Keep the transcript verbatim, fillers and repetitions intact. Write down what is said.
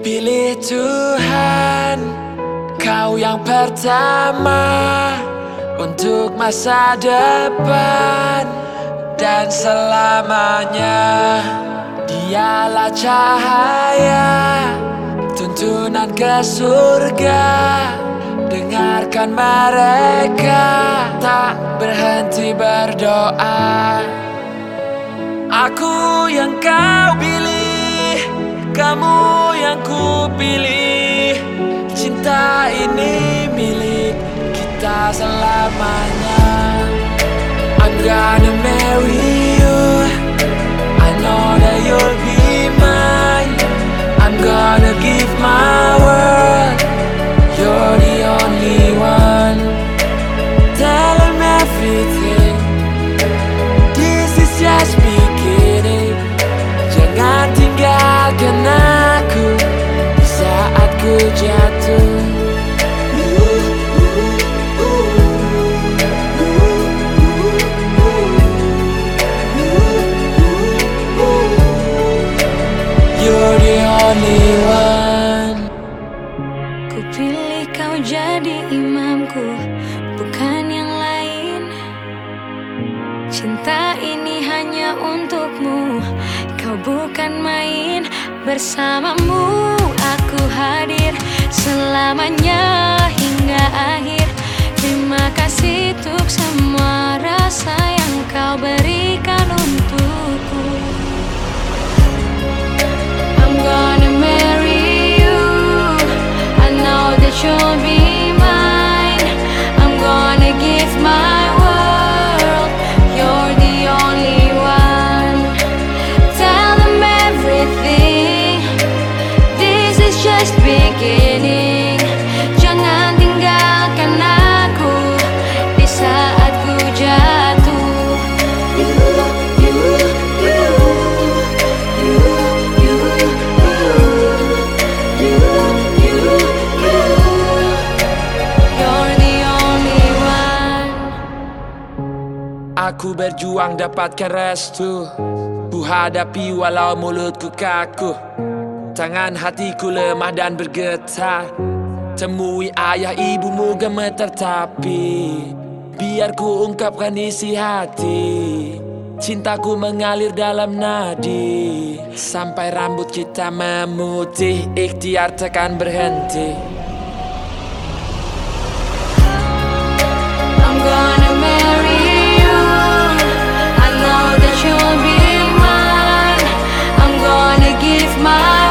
Pilih Tuhan, kau yang pertama untuk masa depan dan selamanya. Dialah cahaya, tuntunan ke surga. Dengarkan mereka tak berhenti berdoa. Aku yang kau pilih, kamu yang ku pilih. Cinta ini milik kita selamanya. I'm gonna marry you, I know that you'll be mine. I'm gonna give my world, you're the only one. Tell them everything, this is just beginning. Jangan tinggalkan aku di saat ku jatuh. You're the only one. Ku pilih kau jadi imamku, bukan yang lain. Cinta ini hanya untukmu, kau bukan main. Bersamamu aku hadir selamanya hingga akhir. Terima kasih untuk semua rasa yang kau berikan untukku. I'm gonna marry you, I know that you'll be mine. I'm gonna give my world, you're the only one. Tell them everything, this is just beginning. Jangan tinggalkan aku di saat ku jatuh. You, you, you, you, you, you, you, you, you're the only one. Aku berjuang dapatkan restu, ku hadapi walau mulutku kaku. Tangan hatiku lemah dan bergetar. Temui ayah ibumu gemetar tapi biar ku ungkapkan isi hati. Cintaku mengalir dalam nadi sampai rambut kita memutih. Ikhtiar tekan berhenti. I'm gonna marry you, I know that you'll be mine. I'm gonna give my